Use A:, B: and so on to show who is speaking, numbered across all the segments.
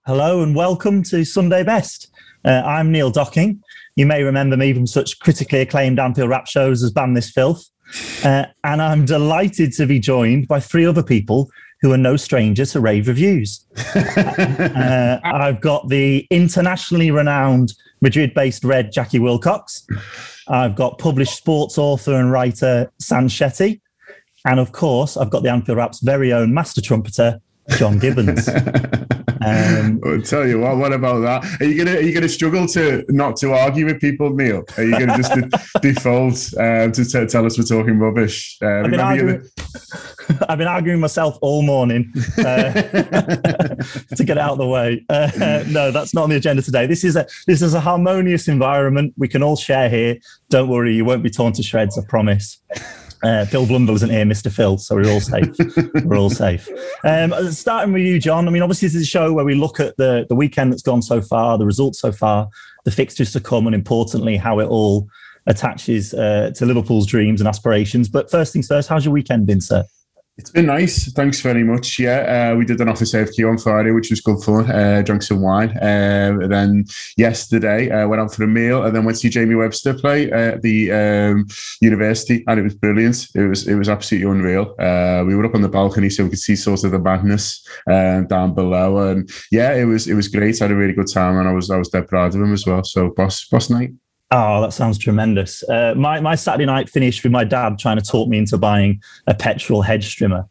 A: Hello and welcome to Sunday Best. I'm Neil Docking. You may remember me from such critically acclaimed Anfield Wrap shows as Ban This Filth. And I'm delighted to be joined by three other people who are no stranger to rave reviews. I've got the internationally renowned Madrid-based Red Jackie Wilcox. I've got published sports author and writer San Shetty. And of course, I've got the Anfield Wrap's very own master trumpeter, John Gibbons.
B: I'll tell you what about that? Are you gonna struggle to not to argue with people, Neil? Are you gonna just default to tell us we're talking rubbish?
A: I've been arguing myself all morning to get out of the way. No, that's not on the agenda today. This is a harmonious environment we can all share here. Don't worry, you won't be torn to shreds, I promise. Phil Blundell isn't here, Mr. Phil, so we're all safe. We're all safe. Starting with you, John. I mean, obviously, this is a show where we look at the weekend that's gone so far, the results so far, the fixtures to come, and importantly, how it all attaches to Liverpool's dreams and aspirations. But first things first, how's your weekend been, sir?
B: It's been nice. Thanks very much. Yeah, we did an office AFQ on Friday, which was good fun. Drank some wine. And then yesterday, went out for a meal and then went to see Jamie Webster play at the university, and it was brilliant. It was absolutely unreal. We were up on the balcony, so we could see sort of the madness down below. And yeah, it was great. I had a really good time, and I was dead proud of him as well. So boss night.
A: Oh, that sounds tremendous. My Saturday night finished with my dad trying to talk me into buying a petrol hedge trimmer.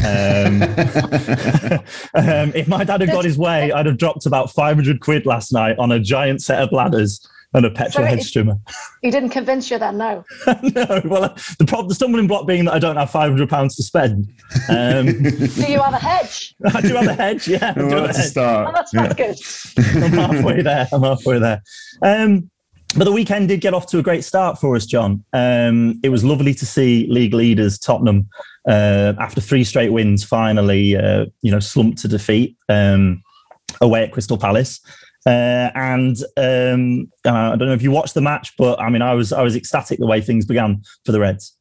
A: If my dad had got his way, I'd have dropped about 500 quid last night on a giant set of ladders and a petrol hedge trimmer.
C: He didn't convince you then, no?
A: No, well, the stumbling block being that I don't have £500 to spend.
C: Do you have a hedge?
A: I do have a hedge, yeah.
B: Well, that's a start.
C: Oh, that's very good.
A: I'm halfway there. But the weekend did get off to a great start for us, John. It was lovely to see league leaders Tottenham, after 3 straight wins, finally, slumped to defeat away at Crystal Palace. I don't know if you watched the match, but I mean, I was ecstatic the way things began for the Reds.